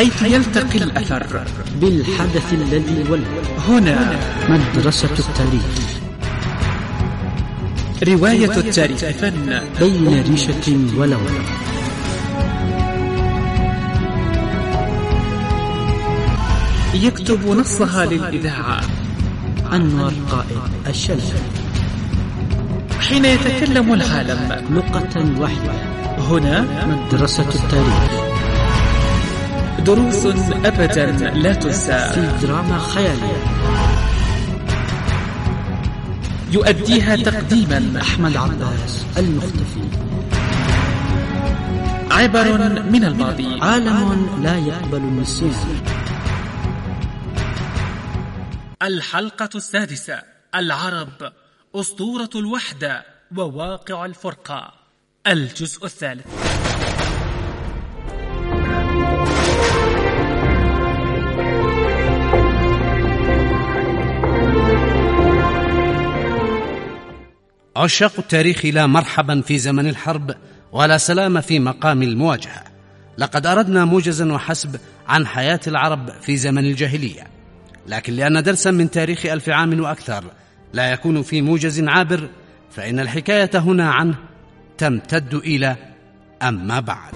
حيث يلتقي الأثر بالحدث الذي ولد. هنا مدرسة التاريخ، رواية التاريخ فن بين ريشة ولون. يكتب نصها للإذاعة أنور قائد الشلال. حين يتكلم العالم لغة واحدة. هنا مدرسة التاريخ، دروس أبدا لا تنسى في دراما خيالية يؤديها تقديما أحمد عباس المختفي. عبر من الماضي، عالم لا يقبل النسيان. الحلقة السادسة: العرب، أسطورة الوحدة وواقع الفرقة، الجزء الثالث. عشاق التاريخ، لا مرحبا في زمن الحرب ولا سلام في مقام المواجهة. لقد أردنا موجزا وحسب عن حياة العرب في زمن الجاهلية، لكن لأن درسا من تاريخ 1000 عام وأكثر لا يكون في موجز عابر، فإن الحكاية هنا عنه تمتد إلى أما بعد.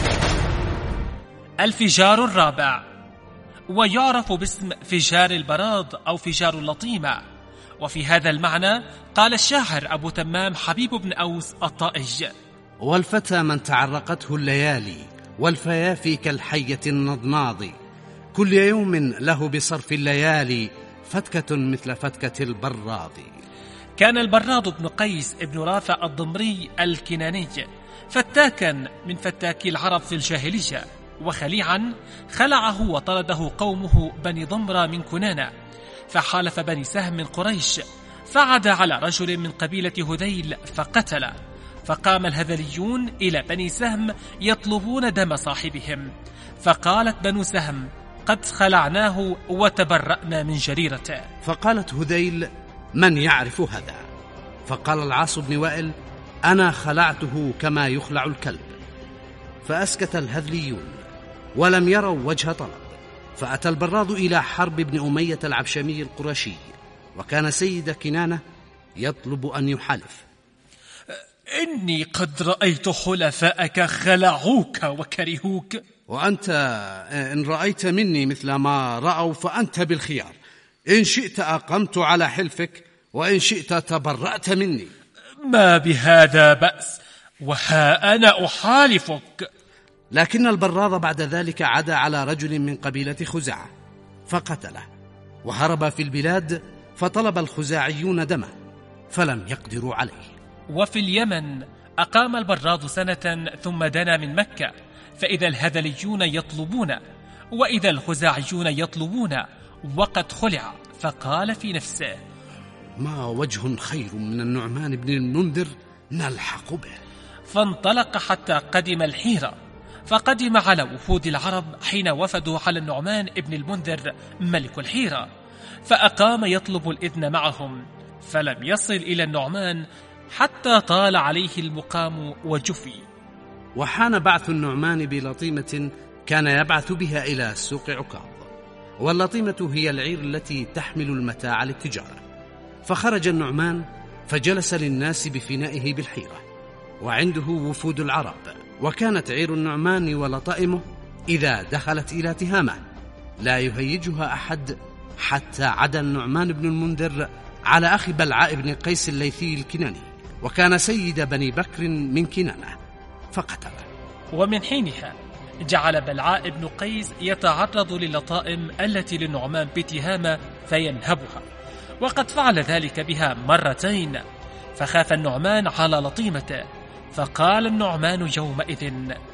الفجار الرابع، ويعرف باسم فجار البراض أو فجار اللطيمة. وفي هذا المعنى قال الشاعر أبو تمام حبيب بن أوس الطائي: والفتى من تعرقته الليالي، والفيافي كالحية النضناض، كل يوم له بصرف الليالي، فتكة مثل فتكة البراض. كان البراض بن قيس بن رافع الضمري الكناني فتاكا من فتاكي العرب في الجاهلية، وخليعا خلعه وطرده قومه بني ضمرة من كنانة، فحالف بني سهم من قريش، فعد على رجل من قبيلة هذيل فقتله، فقام الهذليون إلى بني سهم يطلبون دم صاحبهم، فقالت بنو سهم: قد خلعناه وتبرأنا من جريرته. فقالت هذيل: من يعرف هذا؟ فقال العاص بن وائل: أنا خلعته كما يخلع الكلب. فأسكت الهذليون ولم يروا وجه طلب، فأتى البراض إلى حرب بن أمية العبشمي القرشي، وكان سيد كنانة يطلب أن يحالف. إني قد رأيت خلفاءك خلعوك وكرهوك، وأنت إن رأيت مني مثل ما رأوا فأنت بالخيار، إن شئت أقمت على حلفك، وإن شئت تبرأت مني. ما بهذا بأس، وها أنا أحالفك. لكن البراض بعد ذلك عدا على رجل من قبيلة خزاعة فقتله، وهرب في البلاد، فطلب الخزاعيون دمه فلم يقدروا عليه. وفي اليمن أقام البراض سنة، ثم دنا من مكة، فإذا الهذليون يطلبون وإذا الخزاعيون يطلبون، وقد خلع، فقال في نفسه: ما وجه خير من النعمان بن المنذر نلحق به. فانطلق حتى قدم الحيرة، فقدم على وفود العرب حين وفدوا على النعمان بن المنذر ملك الحيرة، فأقام يطلب الإذن معهم، فلم يصل إلى النعمان حتى طال عليه المقام وجفي. وحان بعث النعمان بلطيمة كان يبعث بها إلى سوق عكاظ، واللطيمة هي العير التي تحمل المتاع للتجارة. فخرج النعمان فجلس للناس بفنائه بالحيرة، وعنده وفود العرب، وكانت عير النعمان ولطائمه إذا دخلت إلى تهامة لا يهيجها أحد، حتى عدا النعمان بن المنذر على أخي بلعاء بن قيس الليثي الكناني، وكان سيد بني بكر من كنانة، فقتله. ومن حينها جعل بلعاء بن قيس يتعرض للطائم التي للنعمان بتهامة فينهبها، وقد فعل ذلك بها مرتين، فخاف النعمان على لطيمته، فقال النعمان يومئذ: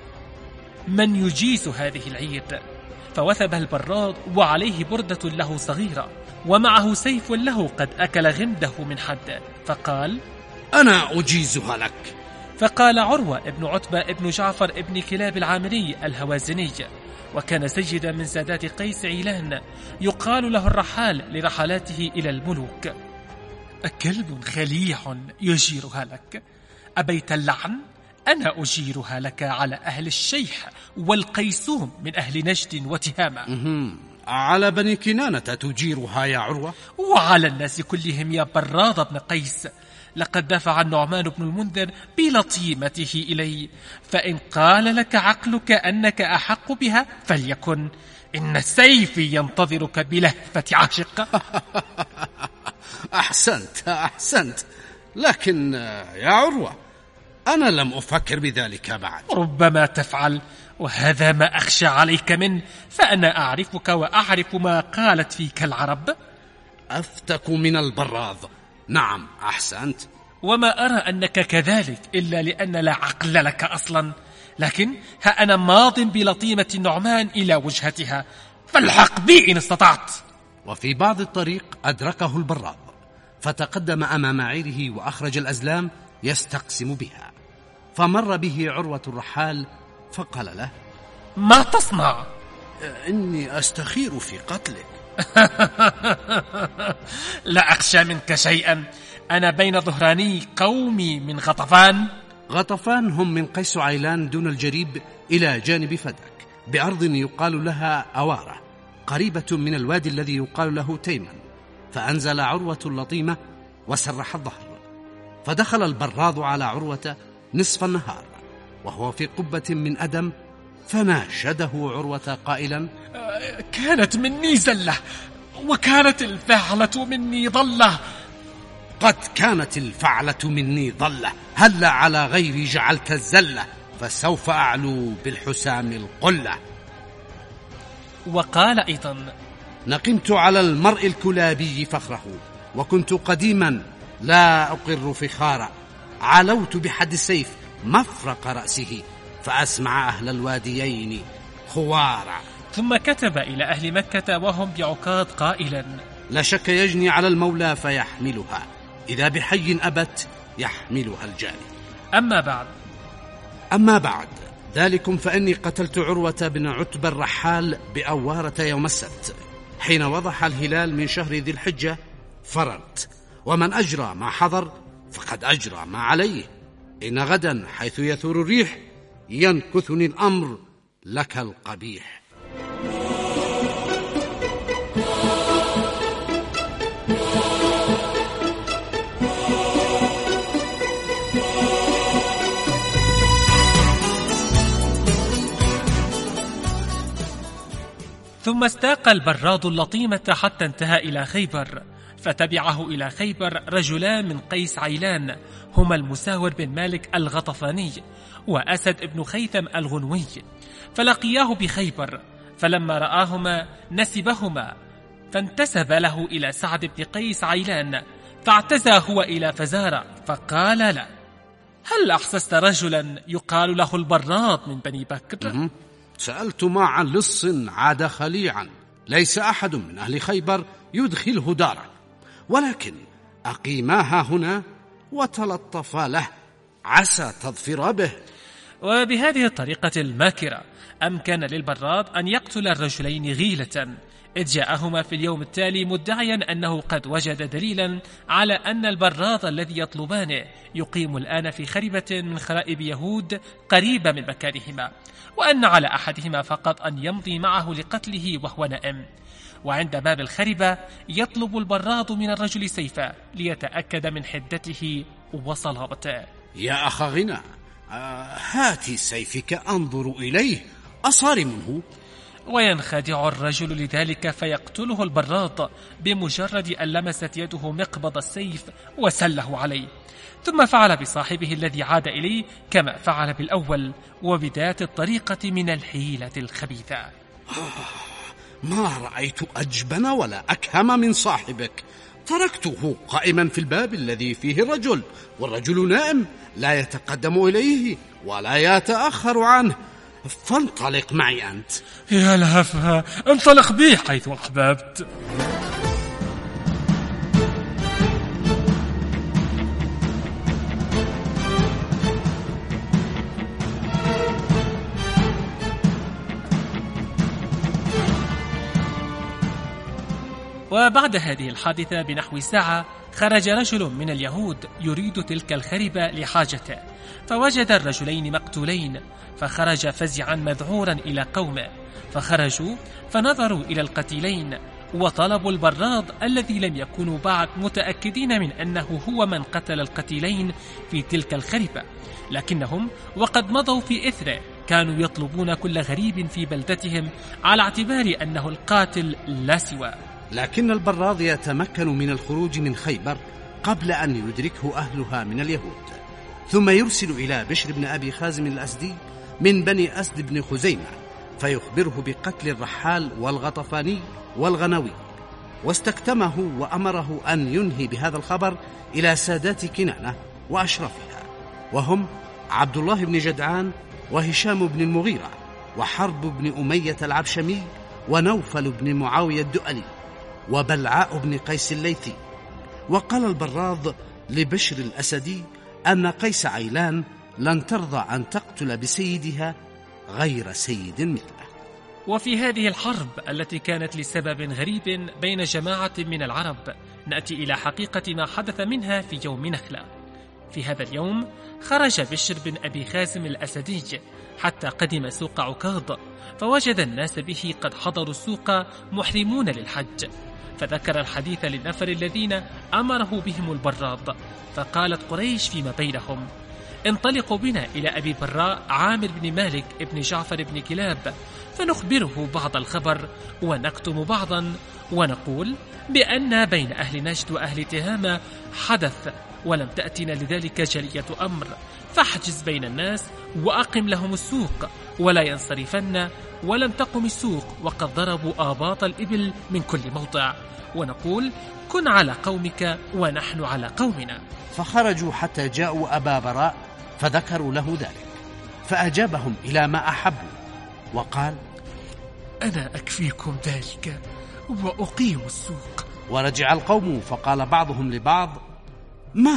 من يجيس هذه العير؟ فوثب البراض وعليه بردة له صغيرة، ومعه سيف له قد أكل غمده من حد، فقال: أنا أجيزها لك. فقال عروة ابن عتبة ابن جعفر ابن كلاب العامري الهوازني، وكان سيدا من سادات قيس عيلان، يقال له الرحال لرحلاته إلى الملوك: كلب خليع يجيرها لك، أبيت اللعن أنا أجيرها لك على أهل الشيح والقيسوم من أهل نجد وتهامة. على بني كنانة تجيرها يا عروة؟ وعلى الناس كلهم يا براض بن قيس. لقد دفع النعمان بن المنذر بلطيمته إلي، فإن قال لك عقلك أنك أحق بها فليكن، إن سيفي ينتظرك بلهفة عاشق. أحسنت، لكن يا عروة أنا لم أفكر بذلك بعد. ربما تفعل، وهذا ما أخشى عليك منه، فأنا أعرفك وأعرف ما قالت فيك العرب. أفتك من البراض. نعم أحسنت. وما أرى أنك كذلك إلا لأن لا عقل لك أصلا، لكن ها أنا ماض بلطيمة النعمان إلى وجهتها، فالحق بي إن استطعت. وفي بعض الطريق أدركه البراض، فتقدم أمام عيره وأخرج الأزلام يستقسم بها، فمر به عروة الرحال فقال له: ما تصنع؟ إني أستخير في قتلك. لا أخشى منك شيئا، أنا بين ظهراني قومي من غطفان. غطفان هم من قيس عيلان دون الجريب إلى جانب فدك، بأرض يقال لها أوارة، قريبة من الوادي الذي يقال له تيمن. فأنزل عروة اللطيمة وسرح الظهر، فدخل البراض على عروة نصف النهار وهو في قبة من أدم، فناشده عروة قائلا: كانت مني زلة، وكانت الفعلة مني ضلة. قد كانت الفعلة مني ضلة، هل على غيري جعلت الزلة، فسوف أعلو بالحسام القلة. وقال أيضا: نقمت على المرء الكلابي فخره، وكنت قديما لا أقر فخارا، علوت بحد السيف مفرق رأسه، فأسمع أهل الواديين خوارا. ثم كتب إلى أهل مكة وهم بعكاظ قائلا: لا شك يجني على المولى فيحملها، إذا بحي أبت يحملها الجاني. أما بعد ذلكم فإني قتلت عروة بن عتبة الرحال بأوارة يوم السبت، حين وضح الهلال من شهر ذي الحجة، فررت، ومن أجرى ما حضر فقد أجرى ما عليه، إن غدا حيث يثور الريح ينكثني الأمر لك القبيح. ثم استاق البراض اللطيمة حتى انتهى إلى خيبر، فتبعه إلى خيبر رجلان من قيس عيلان، هما المساور بن مالك الغطفاني وأسد بن خيثم الغنوي، فلقياه بخيبر، فلما رآهما نسبهما، فانتسب له إلى سعد بن قيس عيلان، فاعتزى هو إلى فزارة، فقال له: هل أحسست رجلا يقال له البراض من بني بكر؟ سألت معا لص عاد خليعا، ليس أحد من أهل خيبر يدخله داره، ولكن أقيماها هنا وتلطفا له، عسى تظفر به. وبهذه الطريقة الماكرة أمكن للبراض أن يقتل الرجلين غيلة، إذ جاءهما في اليوم التالي مدعيا أنه قد وجد دليلا على أن البراض الذي يطلبانه يقيم الآن في خربة من خرائب يهود قريبة من مكانهما، وأن على أحدهما فقط أن يمضي معه لقتله وهو نائم. وعند باب الخربة يطلب البراض من الرجل سيفا ليتأكد من حدته وصلابته. يا أخ غنى، هاتي سيفك أنظر إليه، أصارم هو؟ وينخدع الرجل لذلك، فيقتله البراض بمجرد أن لمست يده مقبض السيف وسله عليه، ثم فعل بصاحبه الذي عاد إليه كما فعل بالأول، وبذات الطريقة من الحيلة الخبيثة. ما رأيت أجبن ولا أكهم من صاحبك، تركته قائما في الباب الذي فيه الرجل، والرجل نائم لا يتقدم إليه ولا يتأخر عنه، فانطلق معي أنت. يا لهفها، انطلق بي حيث أحببت. وبعد هذه الحادثة بنحو ساعة خرج رجل من اليهود يريد تلك الخربة لحاجته، فوجد الرجلين مقتولين، فخرج فزعا مذعورا إلى قومه، فخرجوا فنظروا إلى القتيلين وطلبوا البراد الذي لم يكونوا بعد متأكدين من أنه هو من قتل القتيلين في تلك الخربة، لكنهم وقد مضوا في إثره كانوا يطلبون كل غريب في بلدتهم على اعتبار أنه القاتل لا سوى. لكن البراد يتمكن من الخروج من خيبر قبل أن يدركه أهلها من اليهود، ثم يرسل إلى بشر بن أبي خازم الأسدي من بني أسد بن خزيمة فيخبره بقتل الرحال والغطفاني والغنوي، واستكتمه وأمره أن ينهي بهذا الخبر إلى سادات كنانة وأشرافها، وهم عبد الله بن جدعان وهشام بن المغيرة وحرب بن أمية العبشمي ونوفل بن معاوية الدؤلي وبلعاء بن قيس الليثي. وقال البراد لبشر الأسدي أن قيس عيلان لن ترضى أن تقتل بسيدها غير سيد مثله. وفي هذه الحرب التي كانت لسبب غريب بين جماعة من العرب نأتي إلى حقيقة ما حدث منها في يوم نخلة. في هذا اليوم خرج بشر بن أبي خازم الأسدي حتى قدم سوق عكاظ، فوجد الناس به قد حضروا السوق محرمون للحج، فذكر الحديث للنفر الذين أمره بهم البراد، فقالت قريش فيما بينهم: انطلقوا بنا إلى أبي براء عامر بن مالك ابن جعفر بن كلاب فنخبره بعض الخبر ونكتم بعضا، ونقول بأن بين أهل نجد وأهل تهامة حدث ولم تأتنا لذلك جلية أمر، فاحجز بين الناس وأقم لهم السوق ولا ينصرفن، ولم تقم السوق وقد ضربوا آباط الإبل من كل موضع، ونقول كن على قومك ونحن على قومنا. فخرجوا حتى جاءوا أبا براء فذكروا له ذلك، فأجابهم إلى ما أحبوا وقال: أنا أكفيكم ذلك وأقيم السوق. ورجع القوم فقال بعضهم لبعض: ما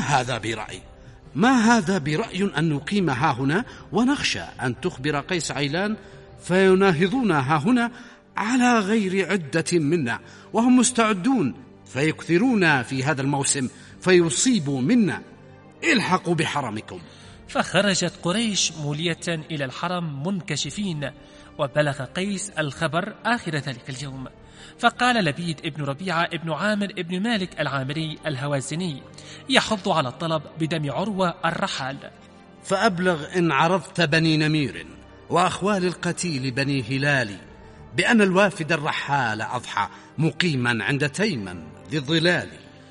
هذا برأي أن نقيم ها هنا ونخشى أن تخبر قيس عيلان فيناهضون ها هنا على غير عدة منا، وهم مستعدون فيكثرون في هذا الموسم فيصيبوا منا، الحقوا بحرمكم. فخرجت قريش مولية إلى الحرم منكشفين، وبلغ قيس الخبر آخر ذلك اليوم، فقال لبيد ابن ربيعة ابن عامر ابن مالك العامري الهوازني يحض على الطلب بدم عروة الرحال: فأبلغ إن عرضت بني نمير وأخوال القتيل بني هلال بأن الوافد الرحال أضحى مقيما عند تيمن ذي الظلال.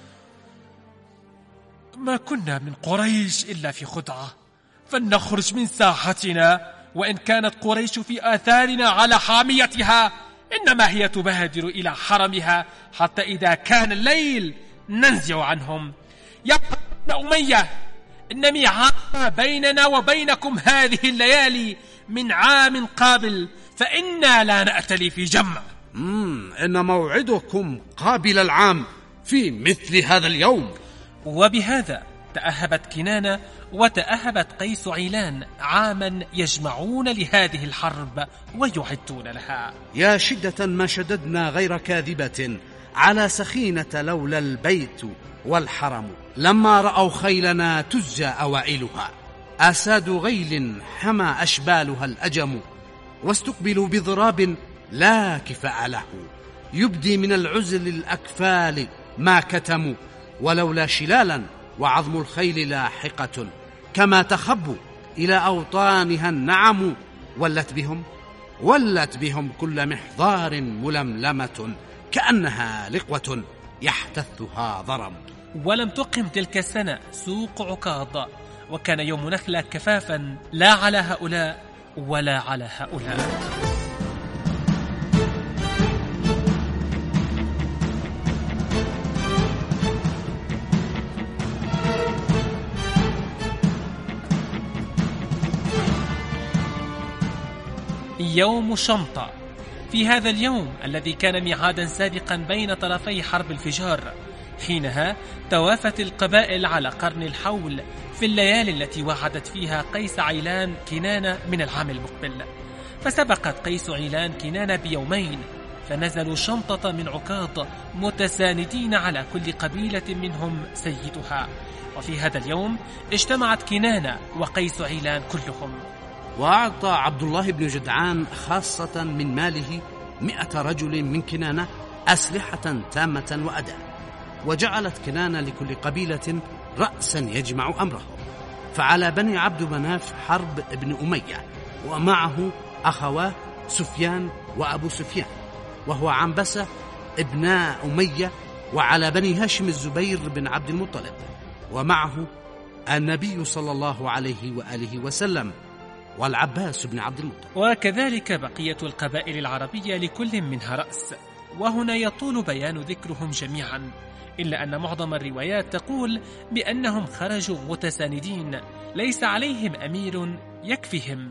ما كنا من قريش إلا في خدعة، فلنخرج من ساحتنا، وإن كانت قريش في آثارنا على حاميتها إنما هي تبادر إلى حرمها، حتى إذا كان الليل ننزع عنهم. يا ابن أمية، إن ميعاد بيننا وبينكم هذه الليالي من عام قابل، فإنا لا نأتلي في جمع. إن موعدكم قابل العام في مثل هذا اليوم. وبهذا تأهبت كنانة وتأهبت قيس عيلان عاما يجمعون لهذه الحرب ويعدون لها. يا شدة ما شددنا غير كاذبة على سخينة لولا البيت والحرم، لما رأوا خيلنا تزى أوائلها، أساد غيل حمى أشبالها الأجم، واستقبلوا بضراب لا كفاء له، يبدي من العزل الأكفال ما كتموا، ولولا شلالا وعظم الخيل لاحقة، كما تخبوا إلى أوطانها النعم، ولت بهم كل محضار ململمة، كأنها لقوة يحتثها ضرم. ولم تقم تلك السنة سوق عكاظ، وكان يوم نخلة كفافا لا على هؤلاء ولا على هؤلاء. يوم شمطة. في هذا اليوم الذي كان ميعادا سابقا بين طرفي حرب الفجار، حينها توافت القبائل على قرن الحول في الليالي التي وعدت فيها قيس عيلان كنانة من العام المقبل، فسبقت قيس عيلان كنانة بيومين، فنزلوا شنطة من عكاظ متساندين على كل قبيلة منهم سيدها. وفي هذا اليوم اجتمعت كنانة وقيس عيلان كلهم. وأعطى عبد الله بن جدعان خاصة من ماله 100 رجل من كنانة أسلحة تامة وأداة، وجعلت كنانة لكل قبيلة رأسا يجمع أمرهم. فعلى بني عبد مناف حرب ابن أمية، ومعه أخواه سفيان وأبو سفيان وهو عنبسة ابن أمية، وعلى بني هاشم الزبير بن عبد المطلب، ومعه النبي صلى الله عليه وآله وسلم والعباس بن عبد المطلب. وكذلك بقية القبائل العربية لكل منها رأس، وهنا يطول بيان ذكرهم جميعا، إلا أن معظم الروايات تقول بأنهم خرجوا متساندين ليس عليهم أمير يكفيهم.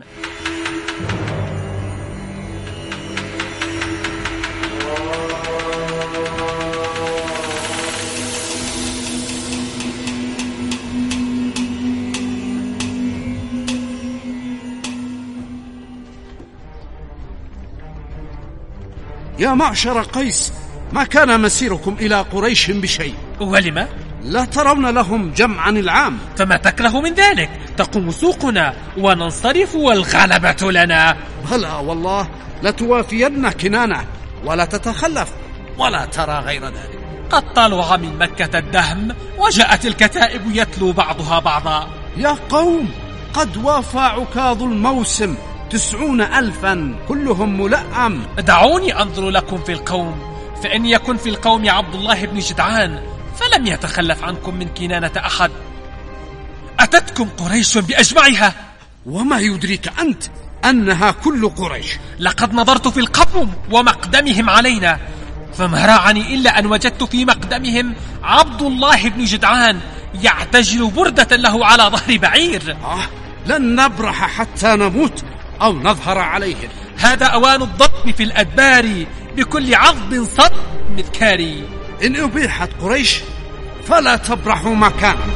يا معشر قيس، ما كان مسيركم إلى قريش بشيء. ولما؟ لا ترون لهم جمعا العام؟ فما تكره من ذلك؟ تقوم سوقنا وننصرف والغلبة لنا. بلى والله لتوافين كنانة ولا تتخلف ولا ترى غير ذلك. قد طلع من مكة الدهم وجاءت الكتائب يتلو بعضها بعضا. يا قوم، قد وافى عكاظ الموسم 90,000 كلهم ملأم. دعوني أنظر لكم في القوم، فإن يكن في القوم عبد الله بن جدعان فلم يتخلف عنكم من كنانة أحد. أتتكم قريش بأجمعها. وما يدريك أنت أنها كل قريش؟ لقد نظرت في القوم ومقدمهم علينا، فما راعني إلا أن وجدت في مقدمهم عبد الله بن جدعان يعتجل بردة له على ظهر بعير. لن نبرح حتى نموت أو نظهر عليهم. هذا أوان الضب في الأدبار بكل عضب صد مذكاري. إن أبيحت قريش فلا تبرحوا مكانا.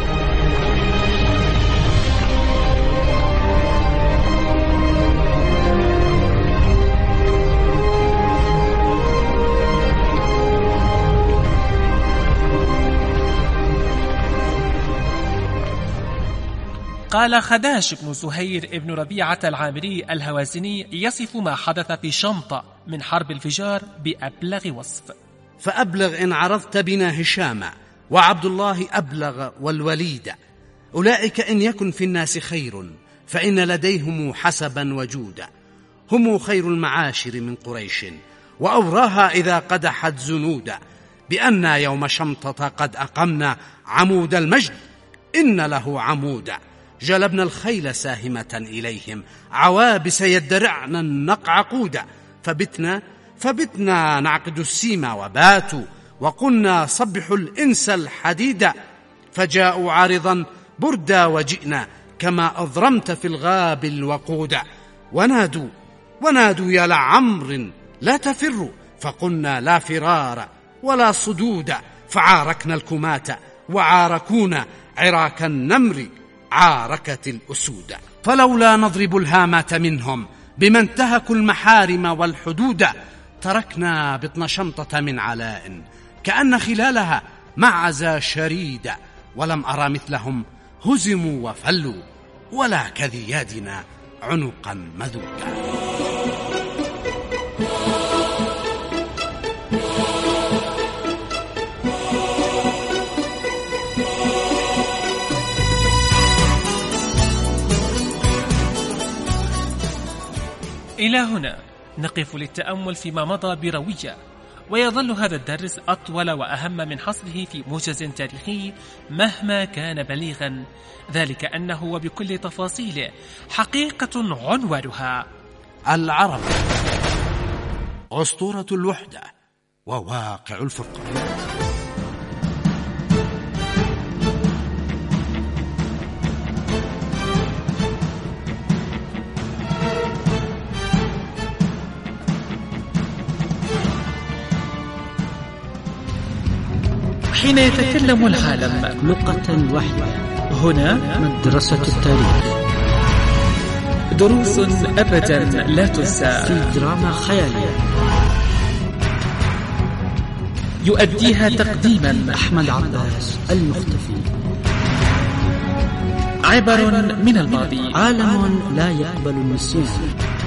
قال خداش بن سهير ابن ربيعة العامري الهوازني يصف ما حدث في شنطة من حرب الفجار بأبلغ وصف: فأبلغ إن عرضت بنا هشام وعبد الله أبلغ والوليد، أولئك إن يكن في الناس خير فإن لديهم حسبا وجودا، هم خير المعاشر من قريش وأوراها إذا قدحت زنودا، بأن يوم شمطة قد أقمنا عمود المجد إن له عمودا، جلبنا الخيل ساهمة إليهم عوابس يدرعن النقع قودا، فبتنا نعقد السيما وباتوا وقلنا صبحوا الإنس الحديدا، فجاءوا عارضا بردا وجئنا كما أضرمت في الغاب الوقودا، ونادوا يا لعمر لا تفروا، فقلنا لا فرار ولا صدودا، فعاركنا الكمات وعاركونا عراك النمر عاركت الأسود، فلولا نضرب الهامات منهم بما انتهكوا المحارم والحدود، تركنا بطن شمطة من علاء كأن خلالها معزى شريدا، ولم أرى مثلهم هزموا وفلوا ولا كذيادنا عنقا مذودا. إلى هنا نقف للتأمل فيما مضى بروية، ويظل هذا الدرس أطول وأهم من حصره في موجز تاريخي مهما كان بليغا، ذلك أنه وبكل تفاصيله حقيقة عنوانها العرب، أسطورة الوحدة وواقع الفرقان. حين يتكلم العالم لغة واحدة، هنا مدرسة التاريخ، دروس أبدا لا تنسى في دراما خيالية. يؤديها تقديما أحمد عباس المختفي. عبر من الماضي، عالم لا يقبل النسيان.